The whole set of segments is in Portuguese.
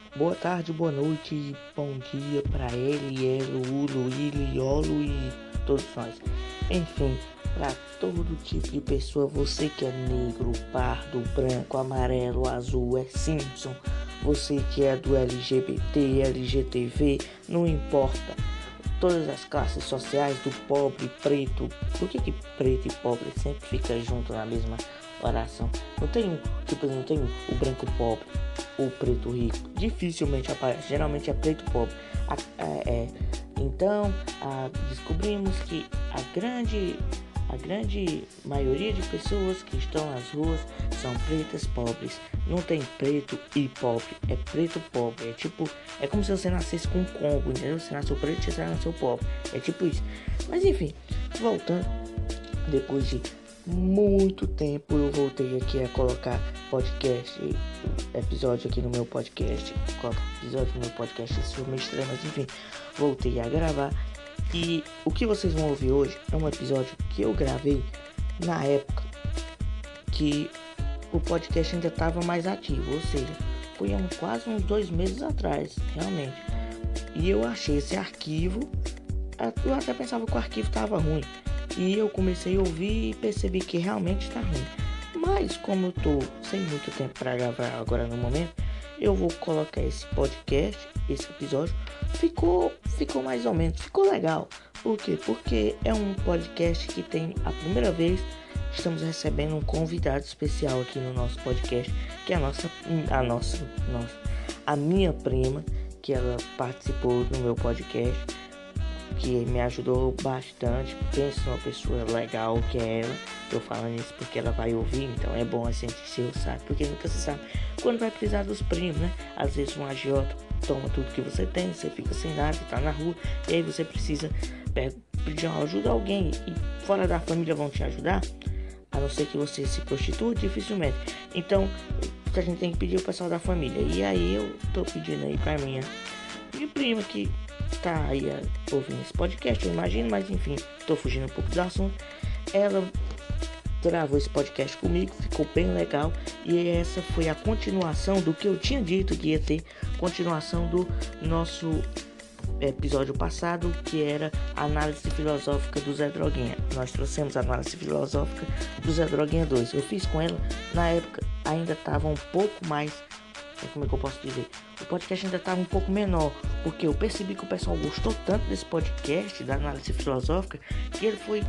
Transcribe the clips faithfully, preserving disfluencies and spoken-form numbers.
Boa tarde, boa noite, bom dia para ele, elo, ulo, ili, olo e todos nós. Enfim, para todo tipo de pessoa, você que é negro, pardo, branco, amarelo, azul, é Simpson, você que é do L G B T, L G T V, não importa. Todas as classes sociais, do pobre, preto. Por que que preto e pobre sempre fica junto na mesma oração? Não tem um, tipo, não tem um, o branco pobre, o preto rico. Dificilmente aparece, geralmente é preto pobre. A, a, é, então, a, descobrimos que a grande, a grande maioria de pessoas que estão nas ruas são pretas pobres. Não tem preto e pobre, é preto pobre. É tipo, é como se você nascesse com um combo, entendeu? Você nasceu preto e você nasceu pobre. É tipo isso. Mas enfim, voltando, depois de muito tempo eu voltei aqui a colocar podcast, episódio aqui no meu podcast. Colocar episódio no meu podcast, isso foi meio estranho, mas enfim, voltei a gravar. E o que vocês vão ouvir hoje é um episódio que eu gravei na época que o podcast ainda estava mais ativo, ou seja, foi um, quase uns dois meses atrás, realmente. E eu achei esse arquivo, eu até pensava que o arquivo estava ruim. E eu comecei a ouvir e percebi que realmente está ruim. Mas como eu tô sem muito tempo para gravar agora no momento, eu vou colocar esse podcast, esse episódio. Ficou, ficou mais ou menos, ficou legal. Por quê? Porque é um podcast que tem a primeira vez estamos recebendo um convidado especial aqui no nosso podcast, que é a nossa, a nossa, nossa, a minha prima, que ela participou do meu podcast, que me ajudou bastante. Pensa numa pessoa legal que é ela. Tô falando isso porque ela vai ouvir, então é bom a gente se sabe, porque nunca se sabe quando vai precisar dos primos, né? Às vezes um agiota toma tudo que você tem, você fica sem nada, tá na rua, e aí você precisa pedir ajuda a alguém, e fora da família vão te ajudar, a não ser que você se prostitua, dificilmente. Então a gente tem que pedir o pessoal da família, e aí eu tô pedindo aí pra minha, minha prima que tá aí uh, ouvindo esse podcast, eu imagino, mas enfim, tô fugindo um pouco do assunto. Ela gravou esse podcast comigo, ficou bem legal, e essa foi a continuação do que eu tinha dito que ia ter, continuação do nosso episódio passado, que era a análise filosófica do Zé Droguinha. Nós trouxemos a análise filosófica do Zé Droguinha dois. Eu fiz com ela, na época ainda estava um pouco mais, como é que eu posso dizer, o podcast ainda estava um pouco menor, porque eu percebi que o pessoal gostou tanto desse podcast, da análise filosófica, que ele foi,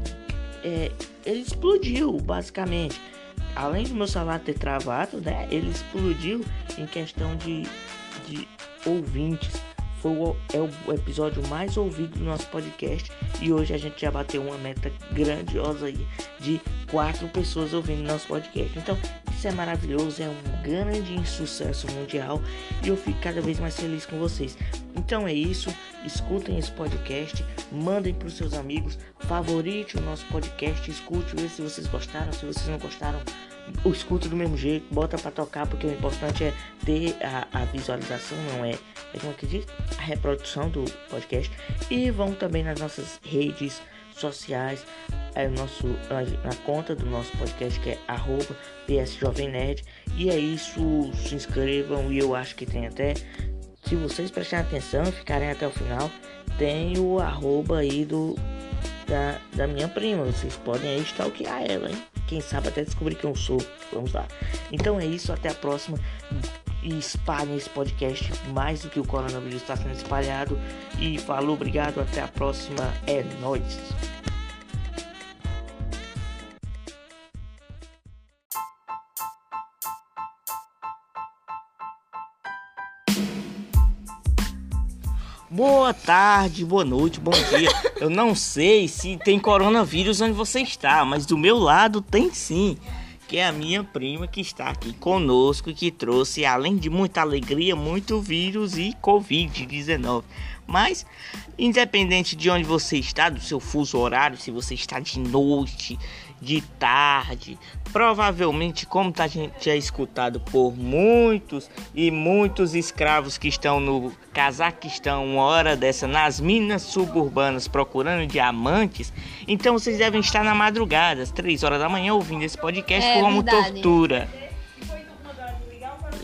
é, ele explodiu, basicamente. Além do meu salário ter travado, né, ele explodiu em questão de, de ouvintes. Foi o, é o episódio mais ouvido do nosso podcast, e hoje a gente já bateu uma meta grandiosa aí de quatro pessoas ouvindo nosso podcast. Então isso é maravilhoso, é um grande sucesso mundial, e eu fico cada vez mais feliz com vocês. Então é isso, escutem esse podcast, mandem para os seus amigos, favorite o nosso podcast, escute, vê se vocês gostaram. Se vocês não gostaram, escuta do mesmo jeito, bota para tocar, porque o importante é ter a, a visualização, não é, é como é que diz? A reprodução do podcast. E vão também nas nossas redes sociais, é nosso, na conta do nosso podcast, que é arroba P S Jovem Nerd. E é isso, se inscrevam, e eu acho que tem até, se vocês prestarem atenção e ficarem até o final, tem o arroba aí do da, da minha prima. Vocês podem aí stalkear ela, hein? Quem sabe até descobrir quem eu sou. Vamos lá. Então é isso, até a próxima. E espalhem esse podcast mais do que o coronavírus está sendo espalhado. E falou, obrigado, até a próxima. É nóis. Boa tarde, boa noite, bom dia. Eu não sei se tem coronavírus onde você está, mas do meu lado tem sim, que é a minha prima que está aqui conosco, que trouxe, além de muita alegria, muito vírus e covid dezenove. Mas, independente de onde você está, do seu fuso horário, se você está de noite, de tarde, provavelmente, como tá, a gente é escutado por muitos e muitos escravos que estão no Cazaquistão, uma hora dessa, nas minas suburbanas procurando diamantes, então vocês devem estar na madrugada, às três horas da manhã, ouvindo esse podcast é, como verdade. Tortura.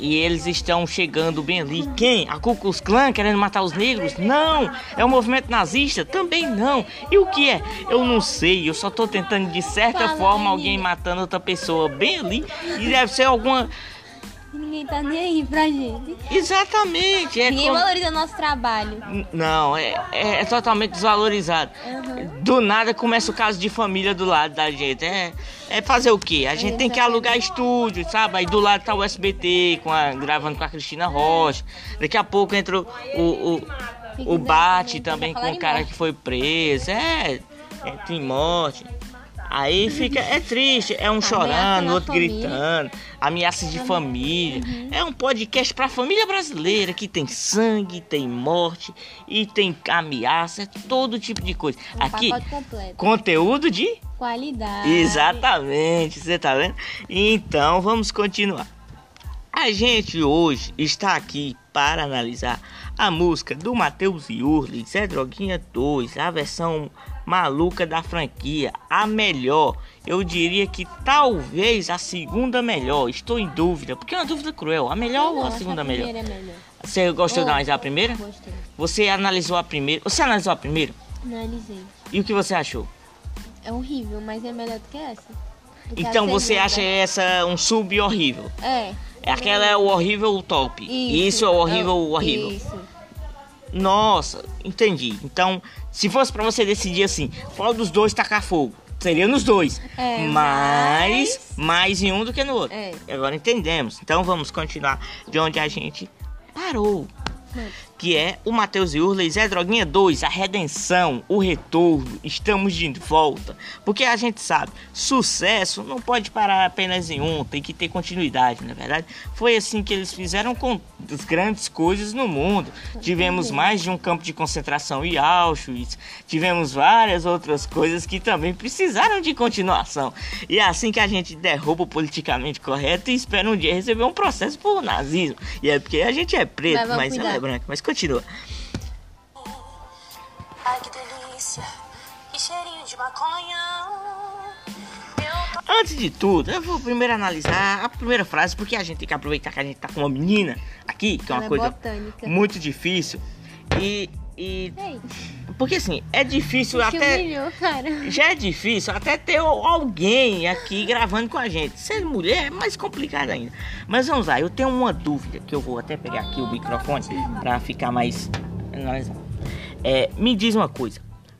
E eles estão chegando bem ali. Quem? A Ku Klux Klan querendo matar os negros? Não. É o movimento nazista? Também não. E o que é? Eu não sei. Eu só tô tentando, de certa Fala forma, aí. alguém matando outra pessoa bem ali. E deve ser alguma... Ninguém tá nem aí pra gente. Exatamente. É Ninguém como... valoriza o nosso trabalho. N- Não, é, é, é totalmente desvalorizado. Uhum. Do nada começa o caso de família do lado da gente. É, é fazer o quê? A gente tem que alugar estúdio, sabe? Aí do lado tá o S B T com a, gravando com a Cristina Rocha. Daqui a pouco entra o, o, o, o Bate também com o cara que foi preso. É, é tem morte. Aí fica, é triste, é um chorando, na outro família. gritando, ameaças de família. É um podcast pra família brasileira que tem sangue, tem morte e tem ameaça, todo tipo de coisa. Um Aqui, pacote completo. conteúdo de... Qualidade. Exatamente, você tá vendo? Então, vamos continuar. A gente hoje está aqui para analisar a música do Matheus e Urli, Zé Droguinha dois, a versão maluca da franquia, a melhor. Eu diria que talvez a segunda melhor, estou em dúvida, porque é uma dúvida cruel. A melhor Não, ou a acho que segunda a melhor? primeira é melhor. Você gostou de Oh, analisar a primeira? Gostei. Você analisou a primeira? Você analisou a primeira? Analisei. E o que você achou? É horrível, mas é melhor do que essa. Do que a Então você segunda. acha essa um sub horrível? É. Aquela é o horrível top. Isso, é o horrível é, horrível. Isso. Nossa, entendi. Então, se fosse pra você decidir assim, qual dos dois tacar fogo? Seria nos dois. É, mas mas- mais em um do que no outro. É. Agora entendemos. Então vamos continuar de onde a gente parou. Hum. Que é o Matheus e Urley, Zé Droguinha dois, a redenção, o retorno, estamos de volta. Porque a gente sabe, sucesso não pode parar apenas em um, tem que ter continuidade, na verdade. Foi assim que eles fizeram com as grandes coisas no mundo. Tivemos mais de um campo de concentração em Auschwitz, tivemos várias outras coisas que também precisaram de continuação. E é assim que a gente derruba o politicamente correto e espera um dia receber um processo por nazismo. E é porque a gente é preto, Mas vamos mas ela é cuidar. branca. Mas continua. Ai, que delícia, que cheirinho de maconha. Eu tô... Antes de tudo, eu vou primeiro analisar a primeira frase, porque a gente tem que aproveitar que a gente tá com uma menina aqui, que é uma Ela é coisa botânica. muito difícil. E, e. Ei, Porque assim, é difícil que até. humilhou, cara. Já é difícil até ter alguém aqui gravando com a gente. Ser mulher é mais complicado ainda. Mas vamos lá, eu tenho uma dúvida que eu vou até pegar aqui o microfone pra ficar mais. É, me diz uma coisa.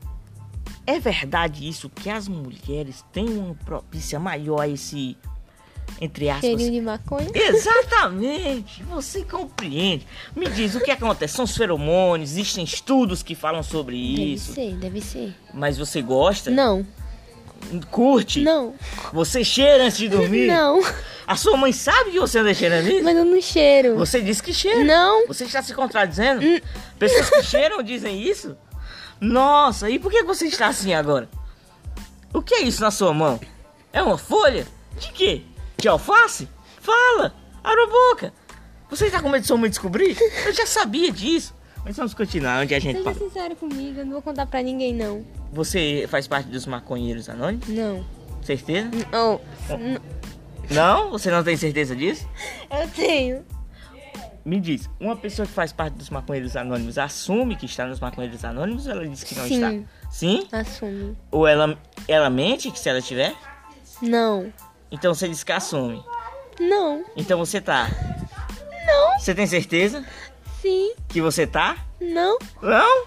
É verdade isso que as mulheres têm uma propícia maior a esse, entre aspas, Cheirinho de maconha. exatamente, você compreende. Me diz, o que acontece? São os feromônios, existem estudos que falam sobre Deve isso. ser, deve ser. Mas você gosta? Não, Curte? não, Você cheira antes de dormir? não. A sua mãe sabe que você anda cheirando isso? Mas eu não cheiro. Você disse que cheira. Não. Você está se contradizendo? Hum. Pessoas que cheiram dizem isso? Nossa, e por que você está assim agora? O que é isso na sua mão? É uma folha? De quê? De alface? Fala! Abra a boca! Você está com medo de sua mãe descobrir? Eu já sabia disso. Mas vamos continuar onde a gente Seja parou. sincero comigo, eu não vou contar pra ninguém, não. Você faz parte dos maconheiros anônimos? Não. Certeza? Oh, n- Não? Você não tem certeza disso? eu tenho. Me diz, uma pessoa que faz parte dos maconheiros anônimos assume que está nos maconheiros anônimos ou ela diz que não Sim. está? Sim? Assume. Ou ela, ela mente que se ela tiver? Não. Então você diz que assume. Não. Então você tá. Não. Você tem certeza Sim. que você tá? Não. Não?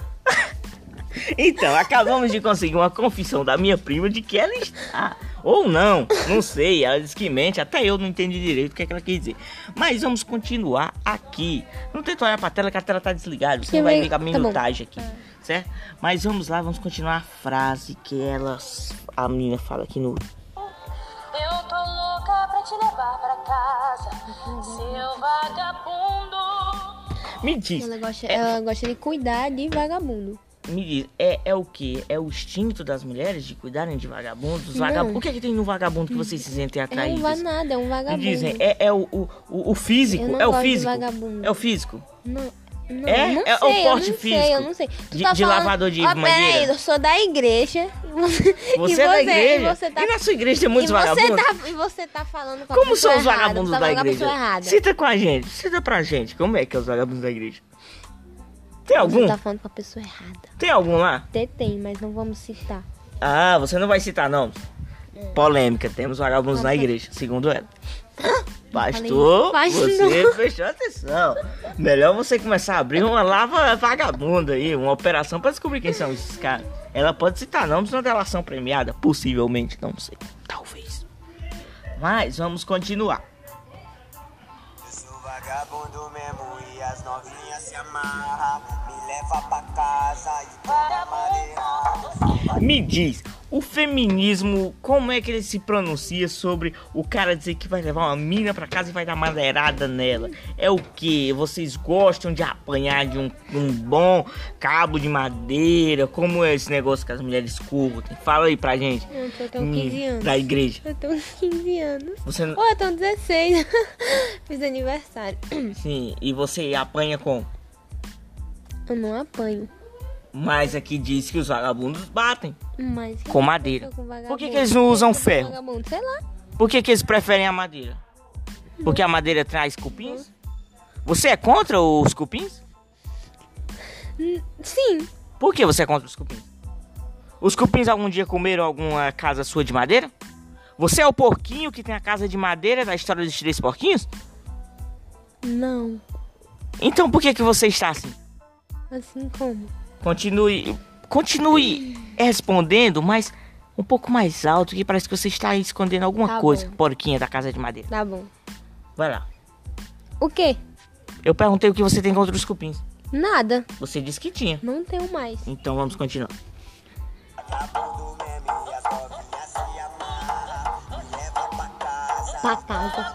Então, acabamos de conseguir uma confissão da minha prima de que ela está. Ou não, não sei, ela diz que mente, até eu não entendi direito o que, é que ela quer dizer. Mas vamos continuar aqui. Não tenta olhar pra tela que a tela tá desligada, você Que não vai vai- ver a tá bom. minutagem aqui, certo? Mas vamos lá, vamos continuar a frase que ela, a menina fala aqui no... Eu tô louca pra te levar pra casa, seu vagabundo. Me diz, Ela gosta, ela gosta de cuidar de vagabundo. me diz, é, é o que? É o instinto das mulheres de cuidarem de vagabundos? Não. Vagab... O que é que tem no vagabundo que vocês se sentem É não atraídos? vai nada, é um Me vagabundo. dizem, é, é o, o, o, o físico? Eu não É o gosto de físico? vagabundo. É o físico? Não, Não, É? não É sei, o porte eu não físico sei, eu não sei. Tu de- tá de falando- lavador de Ó, peraí, mangueira? eu sou da igreja. E você, Você e é da você- igreja? E, você tá, E na sua igreja tem muitos e você vagabundos? tá, e você tá falando com a Como pessoa são os errada, vagabundos você tá da falando com a igreja? pessoa errada. Cita com a gente, cita pra gente. Como é que é os vagabundos da igreja? Tem algum? Você tá falando com a pessoa errada. Tem algum lá? Até tem, mas não vamos citar. Ah, você não vai citar não. Polêmica, temos vagabundos na igreja, segundo ela. Pastor, Faz você não. prestou atenção. Melhor você começar a abrir uma lava vagabunda aí, uma operação pra descobrir quem são esses caras. Ela pode citar nomes na delação premiada, possivelmente, não sei, talvez. Mas vamos continuar. Eu sou vagabundo mesmo e as novinhas se amarram. Me leva pra casa e toma madeirada. Me diz, o feminismo, como é que ele se pronuncia sobre o cara dizer que vai levar uma mina pra casa e vai dar madeirada nela? É o que? Vocês gostam de apanhar de um, um bom cabo de madeira? Como é esse negócio que as mulheres curtem? Fala aí pra gente. Eu tô- eu tenho Hum, quinze anos. Da igreja. Eu tenho quinze anos. Você não... Oh, eu tenho dezesseis. Fiz aniversário. Sim, e você apanha com? Eu não apanho. Mas aqui diz que os vagabundos batem Mas com madeira. com Por que, que eles não usam ferro? Vagabundo, sei lá. Por que, que eles preferem a madeira? Porque a madeira traz cupins? Você é contra os cupins? Hum, Sim. Por que você é contra os cupins? Os cupins algum dia comeram alguma casa sua de madeira? Você é o porquinho que tem a casa de madeira da história dos três porquinhos? Não. Então por que, que você está assim? Assim como? Continue, continue respondendo, mas um pouco mais alto, que parece que você está escondendo alguma Tá coisa, bom. porquinha da casa de madeira. Tá bom. Vai lá. O quê? Eu perguntei o que você tem contra os cupins. Nada. Você disse que tinha. Não tenho mais. Então vamos continuar. Vagabundo mesmo e as novinhas se amarram. Me leva pra casa Pra casa.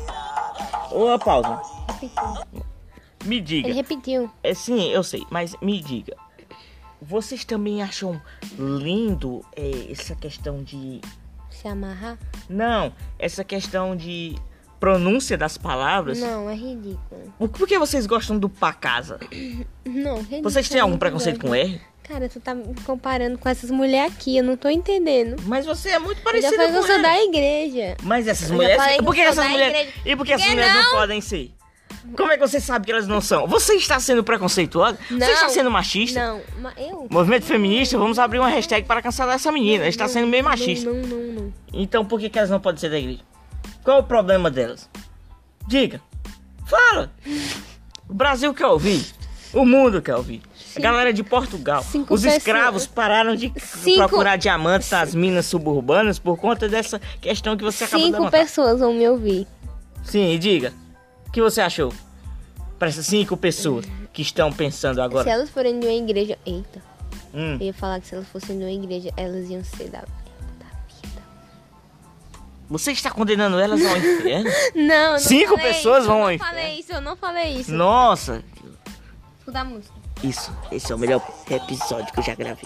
Uma pausa. Repetiu. Me diga. Ele repetiu. É, sim, eu sei, mas me diga. Vocês também acham lindo é, essa questão de... Se amarrar? Não, essa questão de pronúncia das palavras? Não, é ridículo. Por, por que vocês gostam do pra casa? Não, ridículo. Vocês têm algum eu não preconceito gosto. com R? Cara, tu tá me comparando com essas mulheres aqui, eu não tô entendendo. Mas você é muito Eu parecido já falei que com eu sou R. da igreja. Mas essas Eu já mulheres... falei que Por que eu sou essas da mulheres... igreja. E por que Por essas que mulheres não não? podem ser? Como é que você sabe que elas não são? Você está sendo preconceituosa? Você Não. está sendo machista? Não, mas eu... Movimento feminista, vamos abrir uma hashtag para cancelar essa menina. Ela está sendo meio machista. Não, não, não, não. Então por que, que elas não podem ser da igreja? Qual é o problema delas? Diga. Fala. O Brasil quer ouvir. O mundo quer ouvir. A galera de Portugal. Cinco Os escravos pessoas. pararam de Cinco- procurar diamantes nas minas suburbanas por conta dessa questão que você acabou de Cinco levantar. pessoas vão me ouvir. Sim, e diga. O que você achou? Para essas cinco pessoas que estão pensando Se agora. elas forem de uma igreja... Eita. Hum. Eu ia falar que se elas fossem de uma igreja, elas iam ser da... da vida. Você está condenando elas ao inferno? Não, eu não Cinco falei pessoas isso, vão eu ao não inferno. falei isso, eu não falei isso. Nossa. Escuta a música. Isso, esse é o melhor episódio que eu já gravei.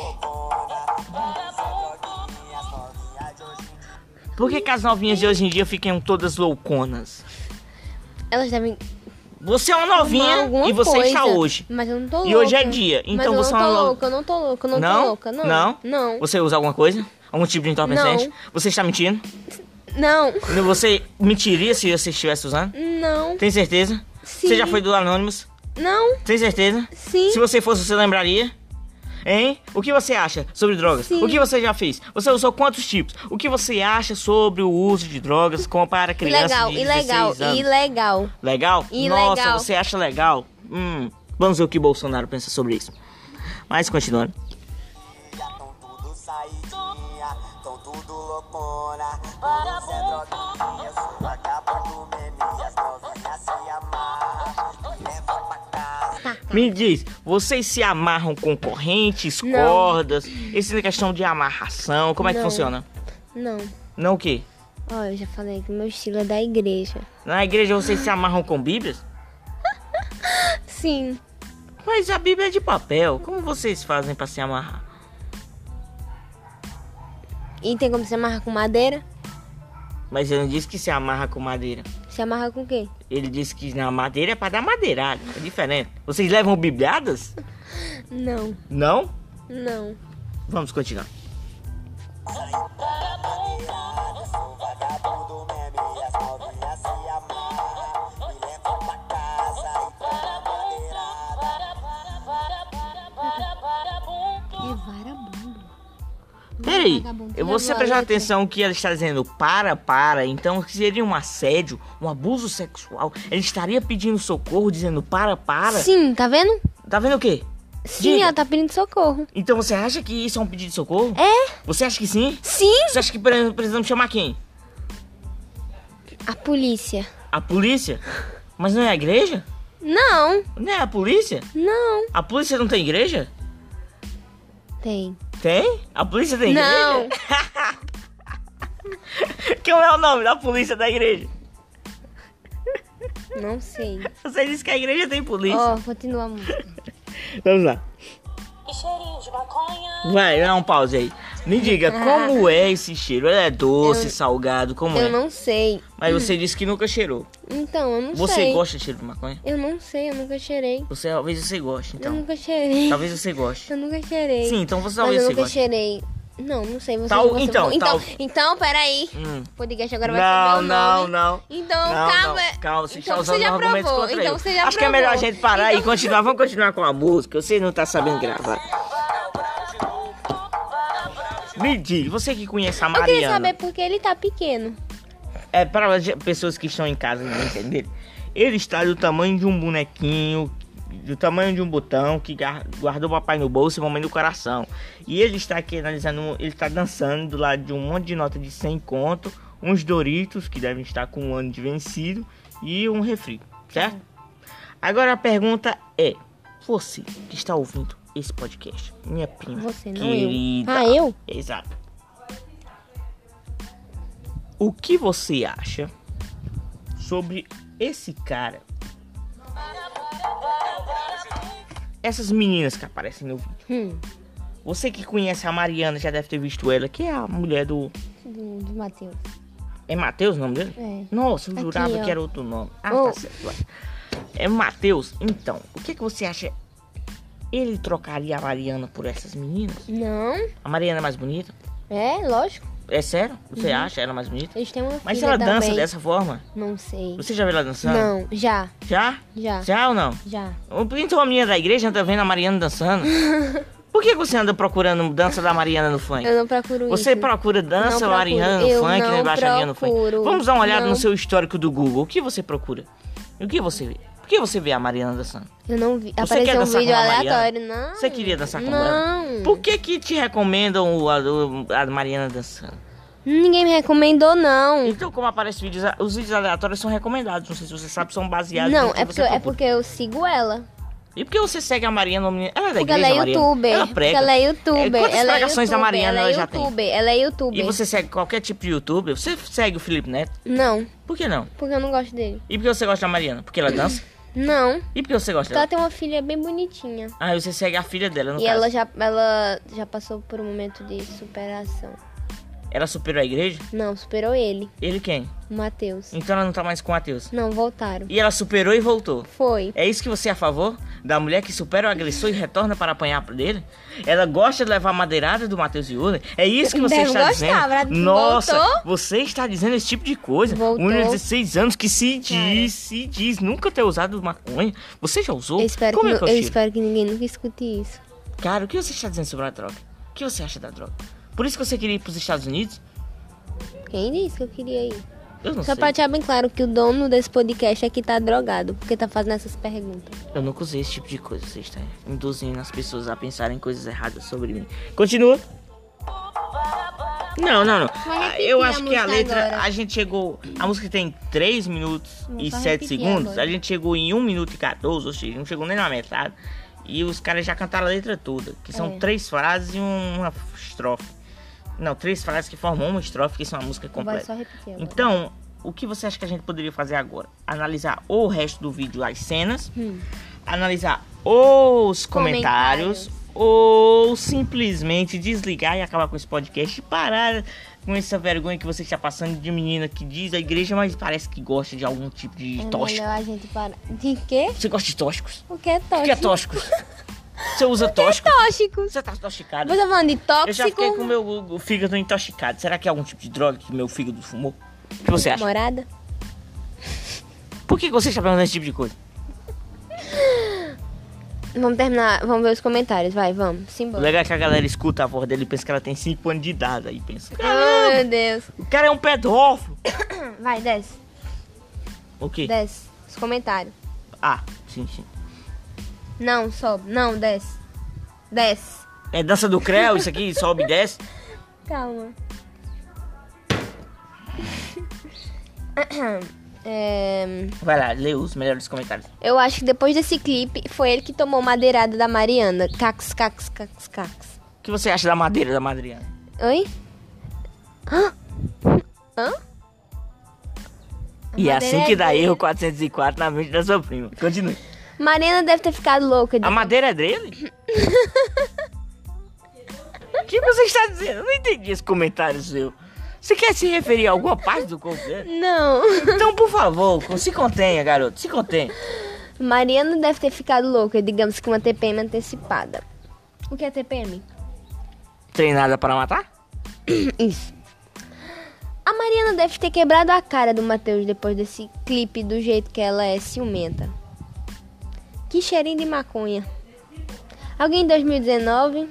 Por que, que as novinhas de hoje em dia ficam todas louconas? Elas devem Você é uma tomar novinha alguma e você coisa. está hoje. Mas eu não tô louca. E hoje é dia, Mas então eu você não é tô uma lou- louca, eu não tô louca, eu não, Não? tô louca, não. Não? Não. Você usa alguma coisa? Algum tipo de entorpecente? Não. Você está mentindo? Não. Você mentiria se você estivesse usando? Não. Tem certeza? Sim. Você já foi do Anonymous? Não. Tem certeza? Sim. Se você fosse, você lembraria? Hein? O que você acha sobre drogas? Sim. O que você já fez? Você usou quantos tipos? O que você acha sobre o uso de drogas como para crianças Ilegal, de ilegal, dezesseis anos? ilegal. Legal? Ilegal. Nossa, você acha legal? Hum, vamos ver o que Bolsonaro pensa sobre isso. Mas continuando. Tão tudo saidinha, tão tudo loucona. Você é droguinha, eu sou vagabundo mesmo e as novinhas se amarram. Me leva pra casa. Me diz, vocês se amarram com correntes, Não. cordas? Essa é questão de amarração, como é que Não. funciona? Não. Não o quê? Ó, eu já falei que meu estilo é da igreja. Na igreja vocês se amarram com bíblias? Sim. Mas a Bíblia é de papel. Como vocês fazem pra se amarrar? E tem como se amarrar com madeira? Mas ele não disse que se amarra com madeira. Se amarra com o quê? Ele disse que na madeira é pra dar madeirada. É diferente. Vocês levam bibliadas? Não, Não? não. Vamos continuar. Sou vagabundo mesmo e as novinhas se amarram. Me levam pra casa e toma madeirada. É vagabundo. Peraí, Vagabundo. eu Já vou viu a prestar letra? atenção que ela está dizendo para, para. Então seria um assédio, um abuso sexual. Ele estaria pedindo socorro, dizendo para, para. Sim, tá vendo? Tá vendo o quê? Sim, Diga. ela tá pedindo socorro. Então você acha que isso é um pedido de socorro? É? Você acha que sim? Sim. Você acha que pre- precisamos chamar quem? A polícia. A polícia? Mas não é a igreja? Não, Não é a polícia? não. A polícia não tem igreja? Tem. Tem? A polícia tem Não. igreja? Como é o nome da polícia da igreja? Não sei. Você disse que a igreja tem polícia. Ó, continua a música. Vamos lá. E cheirinho de maconha. Vai, dá um pause aí. Me diga, como é esse cheiro? Ele é doce, Eu- salgado, como Eu é? não sei. Mas você disse que nunca cheirou. Então, eu não Você sei. gosta de cheiro de maconha? Eu não sei, eu nunca cheirei. Você, talvez você goste, Eu então. nunca cheirei. Talvez você goste. Eu nunca cheirei. Sim, então você Mas talvez eu você nunca goste. cheirei. Não, não sei. Você, Tal- você então, então, tal- então, peraí. Hum. O podcast agora vai Não, ser meu não, nome. não. Então, Não, calma. não, calma, você Então está usando já argumentos provou, contra então eu. você já Acho que é melhor a provou. gente parar e Então- continuar. Vamos continuar com a música. Você não tá sabendo gravar. Me diga, você que conhece a Eu queria Mariana. saber por que ele tá pequeno. É para as pessoas que estão em casa não entenderem. Ele está do tamanho de um bonequinho, do tamanho de um botão que gar- guardou o papai no bolso e mamãe no coração. E ele está aqui analisando, ele está dançando do lado de um monte de nota de cem conto, uns Doritos que devem estar com um ano de vencido e um refri, certo? Agora a pergunta é, você que está ouvindo esse podcast, minha prima Você, não querida. eu. Ah, eu? Exato. O que você acha sobre esse cara? Essas meninas que aparecem no vídeo. Hum, Você que conhece a Mariana já deve ter visto ela, que é a mulher do... do, do Matheus. É Matheus o nome dele? É. Nossa, eu Aqui, jurava ó. que era outro nome. Ah, Oh. tá certo. vai. É Matheus. Então, o que, que você acha? Ele trocaria a Mariana por essas meninas? Não, A Mariana é mais bonita? é, lógico. É sério? Você Uhum. acha ela mais bonita? Eles têm uma Mas filha ela também. dança dessa forma? Não sei. Você já viu ela dançando? Não, já, Já? já, Já ou não? já. Então a menina da igreja anda vendo a Mariana dançando. Por que você anda procurando dança da Mariana no funk? Eu não procuro Você isso. procura dança Não procuro. Mariana no Eu funk, não né? Baixaria no funk. procuro. Vamos dar uma olhada Não. no seu histórico do Google. O que você procura? O que você vê? Por que você vê a Mariana dançando? Eu não vi. Você quer Apareceu um dançar vídeo com a Mariana? aleatório, não. Você queria dançar com ela? Não. Por que que te recomendam o- a, o- a Mariana dançando? Ninguém me recomendou, não. Então, como aparece vídeos, os vídeos aleatórios são recomendados. Não sei se você sabe, são baseados Não, no que é você porque, é procura. porque eu sigo ela. E por que você segue a Mariana? Ela é da Porque igreja, ela é Mariana? youtuber. Ela Porque prega. ela é youtuber. Quantas ela é pregações da youtuber, Mariana ela ela é já tem? youtuber. Ela é youtuber. E você segue qualquer tipo de youtuber? Você segue o Felipe Neto? Não, Por que não? porque eu não gosto dele. E por que você gosta da Mariana? Porque ela dança? Não, E por que você gosta porque ela dela? tem uma filha bem bonitinha. Ah, você segue a filha dela, no E caso. ela já, ela já passou por um momento de superação. Ela superou a igreja? Não, superou ele, Ele quem? o Matheus. Então ela não tá mais com o Matheus. Não, voltaram. E ela superou e voltou. Foi. É isso que você é a favor? Da mulher que supera o agressor e retorna para apanhar dele? Ela gosta de levar a madeirada do Matheus Yuri? É isso que você Deve está gostar, Brad. dizendo? Nossa, Voltou? você está dizendo esse tipo de coisa. Voltou. Um menino de dezesseis anos que se diz, se diz nunca ter usado maconha. Você já usou? Eu espero, Como que, é que nu- eu eu cheiro? espero que ninguém nunca escute isso. Cara, o que você está dizendo sobre a droga? O que você acha da droga? Por isso que você queria ir para os Estados Unidos? Quem disse que eu queria ir? Eu não Só sei. pra deixar bem claro que o dono desse podcast aqui tá drogado, porque tá fazendo essas perguntas. Eu nunca usei esse tipo de coisa. Você está induzindo as pessoas a pensarem coisas erradas sobre mim. Continua. Não, não, não. Vai Ah, repetir Eu a acho que a música letra, agora. a gente chegou. A música tem três minutos Vou e só sete repetir segundos. agora. A gente chegou em um minuto e quatorze, ou seja, não chegou nem na metade. E os caras já cantaram a letra toda. Que são É. três frases e uma estrofe. Não, três frases que formam uma estrofe, que isso é uma música Vai completa. só repetir agora. Então, o que você acha que a gente poderia fazer agora? Analisar o resto do vídeo, as cenas, Hum. analisar os comentários, Comentários. ou simplesmente desligar e acabar com esse podcast e parar com essa vergonha que você está passando de menina que diz a igreja, mas parece que gosta de algum tipo de É tóxico. melhor a gente parar. De quê? Você gosta de tóxicos? O que é tóxico? O que é tóxico? Você usa tóxico? Tóxico. Você tá intoxicado? Você tá falando de tóxico? Eu já fiquei com o meu o fígado intoxicado. Será que é algum tipo de droga que meu fígado fumou? O que você acha? Namorada? Por que você está perguntando esse tipo de coisa? Vamos terminar, vamos ver os comentários, vai, vamos. O Simbora. legal é que a galera escuta a voz dele e pensa que ela tem cinco anos de idade. Aí pensa, Oh, meu Deus. o cara é um pedófilo. Vai, desce. O quê? Desce. Os comentários. Ah, sim, sim. Não, sobe. Não, desce. Desce. É dança do Creu, isso aqui, sobe e desce. Calma. É, Vai lá, lê os melhores comentários. eu acho que depois desse clipe foi ele que tomou madeirada da Mariana. Cax, cax, cax, cax. O que você acha da madeira da Madriana? Oi? Hã? Hã? E é madeira assim é que dá dele. erro quatrocentos e quatro na mente da sua prima. Continue. Mariana deve ter ficado louca. De... A madeira é dele? O que você está dizendo? Eu não entendi esse comentário seu. Você quer se referir a alguma parte do corpo dele? Não. Então, por favor, se contenha, garoto. Se contenha. Mariana deve ter ficado louca, digamos que uma T P M antecipada. O que é T P M? Treinada para matar? Isso. A Mariana deve ter quebrado a cara do Matheus depois desse clipe do jeito que ela é ciumenta. Que cheirinho de maconha. Alguém em dois mil e dezenove?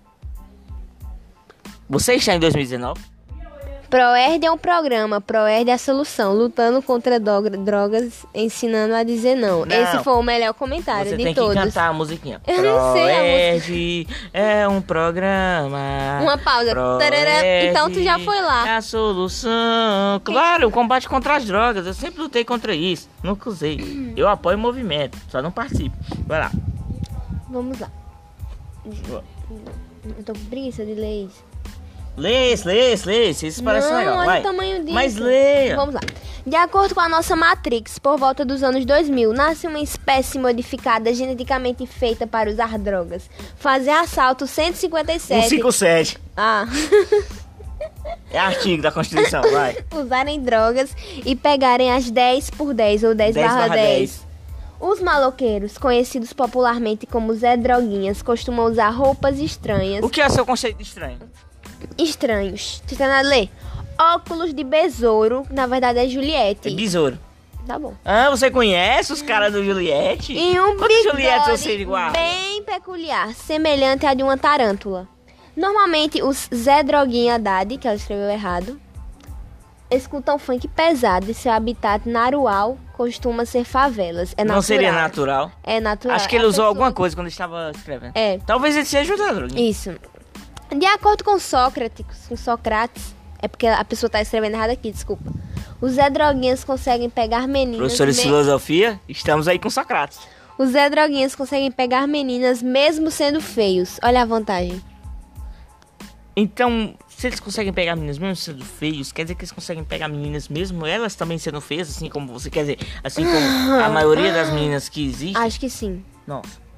Você está em dois mil e dezenove? Proerd é um programa, Proerd é a solução, lutando contra droga- drogas, ensinando a dizer não. Não. Esse foi o melhor comentário Você de tem todos. que cantar a musiquinha. Eu não sei a Proerd é um programa. Uma pausa. Proerd Tarará. Então tu já foi lá. É a solução. Claro, o combate contra as drogas. Eu sempre lutei contra isso. Nunca usei. Eu apoio o movimento, só não participo. Vai lá. Vamos lá. Eu tô com preguiça de ler isso. Lê esse, lê esse, lê esse. Isso parece Não, legal. olha Vai. o tamanho disso. Mas leia. Vamos lá. De acordo com a nossa Matrix, por volta dos anos dois mil, nasce uma espécie modificada geneticamente feita para usar drogas. Fazer assalto cento e cinquenta e sete. cento e cinquenta e sete. Ah. É artigo da Constituição, vai. Usarem drogas e pegarem as dez por dez ou dez barra dez. Os maloqueiros, conhecidos popularmente como Zé Droguinhas, costumam usar roupas estranhas. O que é seu conceito de estranho? Estranhos. Você tá nada a ler? Óculos de besouro, na verdade é Juliette. É besouro. Tá bom. Ah, você conhece os caras do Juliette? E um Quantos Juliettes bigode você igual? bem peculiar, semelhante a de uma tarântula. Normalmente os Zé Droguinha Haddad, que ela escreveu errado, escutam funk pesado e seu habitat narual costuma ser favelas. É natural. Não seria natural? É natural. Acho que ele A usou pessoa- alguma coisa quando estava escrevendo. É. Talvez ele seja o Zé Droguinha. Isso. De acordo com Sócrates, com Sócrates, é porque a pessoa tá escrevendo errado aqui, desculpa. Os Zé Droguinhas conseguem pegar meninas... Professores de me- filosofia, estamos aí com Sócrates. Os Zé Droguinhas conseguem pegar meninas mesmo sendo feios. Olha a vantagem. Então, se eles conseguem pegar meninas mesmo sendo feios, quer dizer que eles conseguem pegar meninas mesmo elas também sendo feias, assim como você, quer dizer, assim como a maioria das meninas que existem? Acho que sim. Nossa.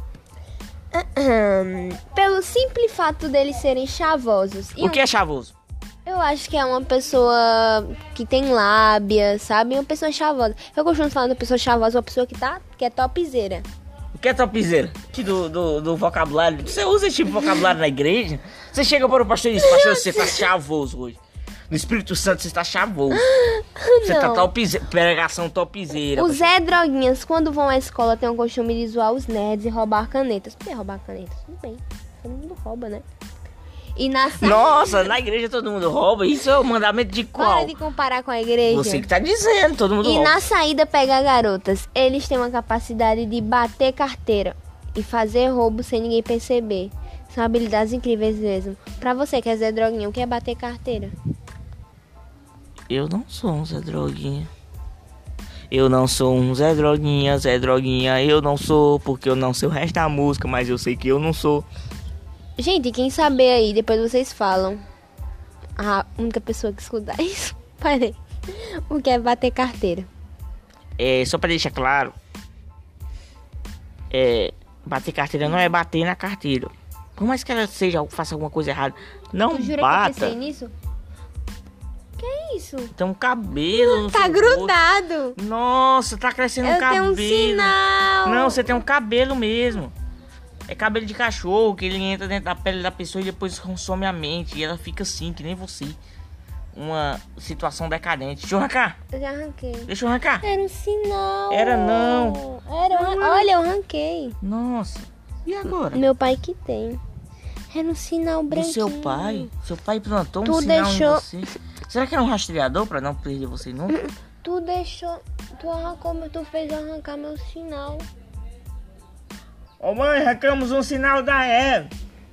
Pelo simples fato deles serem chavosos. E O que é chavoso? Eu acho que é uma pessoa que tem lábia, sabe? Uma pessoa chavosa. Eu costumo falar de uma pessoa chavosa, uma pessoa que tá, que é topzera. O que é topzera? Que do, do, do vocabulário. Você usa esse tipo de vocabulário na igreja? Você chega para o pastor e diz, pastor, você tá chavoso hoje. No Espírito Santo você está chavoso. Você tá Não. topzera, pregação topzera. Os Zé Droguinhas, quando vão à escola, têm o costume de zoar os nerds e roubar canetas. Por que roubar canetas? Tudo bem. Todo mundo rouba, né? E na sa... Nossa, na igreja todo mundo rouba. Isso é o mandamento de qual? Para de comparar com a igreja. Você que tá dizendo, todo mundo E rouba. na saída pegar garotas. Eles têm uma capacidade de bater carteira e fazer roubo sem ninguém perceber. São habilidades incríveis mesmo. Pra você que é Zé Droguinha, o que é bater carteira? Eu não sou um Zé Droguinha. Eu não sou um Zé Droguinha, Zé Droguinha. Eu não sou, porque eu não sei o resto da música, mas eu sei que eu não sou. Gente, quem saber aí, depois vocês falam. A única pessoa que escuta isso. Parei. O que é bater carteira? É, só pra deixar claro. É, Bater carteira não é bater na carteira. Por mais que ela seja, faça alguma coisa errada, não Tu jura bata. que eu pensei nisso? Que é isso? Tem um cabelo no Tá seu grudado. rosto. Nossa, tá crescendo um Eu cabelo. tenho um sinal. Não, você tem um cabelo mesmo. É cabelo de cachorro, que ele entra dentro da pele da pessoa e depois consome a mente. E ela fica assim, que nem você. Uma situação decadente. Deixa eu arrancar. Eu já arranquei. Deixa eu arrancar. Era um sinal. Era não. Era um... Olha, eu arranquei. Nossa. E agora? Meu pai que tem. Era um sinal Do branquinho. seu pai? Seu pai plantou um Tu sinal deixou- em você. Será que era um rastreador pra não perder você nunca? Tu deixou... Tu arrancou, mas tu fez eu arrancar meu sinal. Ô mãe, arrancamos um sinal da Eva.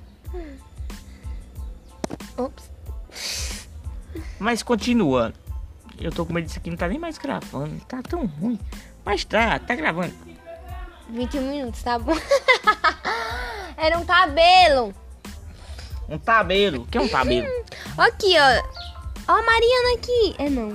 Ops. Mas continuando. Eu tô com medo disso aqui, não tá nem mais gravando. Tá tão ruim. Mas tá, tá gravando. vinte e um minutos, tá bom? Era um cabelo. Um tabelo. O que é um tabelo? Aqui, ó. Ó a Mariana aqui. É não.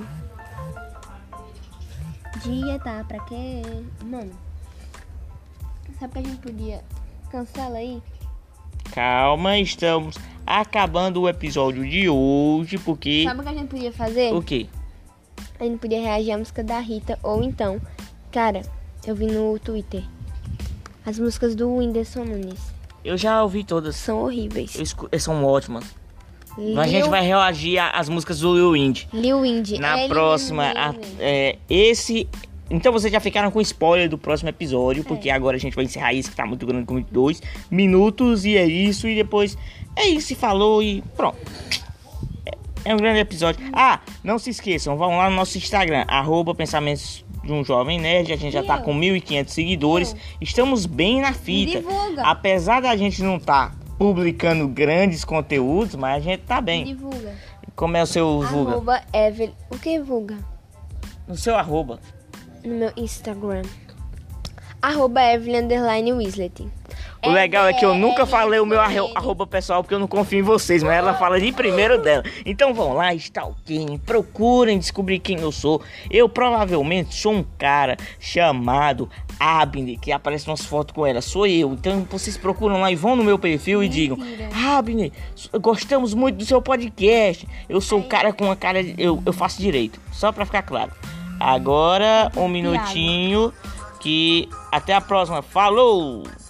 Dia tá pra quê? Mano. Sabe que a gente podia... Cancela aí. Calma, estamos acabando o episódio de hoje, porque... Sabe o que a gente podia fazer? O quê? A gente podia reagir à música da Rita. Ou então... Cara, eu vi no Twitter. As músicas do Whindersson Nunes. Eu já ouvi todas. São horríveis. Eu escu... São ótimas. Lil, A gente vai reagir às músicas do Lil Indy. Lil Indy. Na Ele próxima, mesmo, a- ele. é, esse... Então vocês já ficaram com spoiler do próximo episódio, porque É. agora a gente vai encerrar isso, que tá muito grande, com vinte e dois minutos, e é isso, e depois é isso, e falou, e pronto. É, é um grande episódio. Ah, não se esqueçam, vão lá no nosso Instagram, arroba Pensamentos de um Jovem Nerd, a gente já tá Eu. com mil e quinhentos seguidores, Eu. estamos bem na fita. Divulga. Apesar da gente não tá publicando grandes conteúdos, mas a gente tá bem. Divulga. Como é o seu vulga? Arroba Evelyn. O que vulga? No seu arroba. No meu Instagram. Arroba Evelyn underline Wislet. O legal é que eu nunca falei o meu arro- arroba pessoal, porque eu não confio em vocês, mas ela fala de primeiro dela. Então vão lá, stalkeiem, procurem descobrir quem eu sou. Eu provavelmente sou um cara chamado Abner, que aparece umas fotos com ela. Sou eu. Então vocês procuram lá e vão no meu perfil e digam: Abner, gostamos muito do seu podcast. Eu sou o cara com a cara... de- Eu, eu faço direito, só pra ficar claro. Agora, um minutinho, que até a próxima. Falou!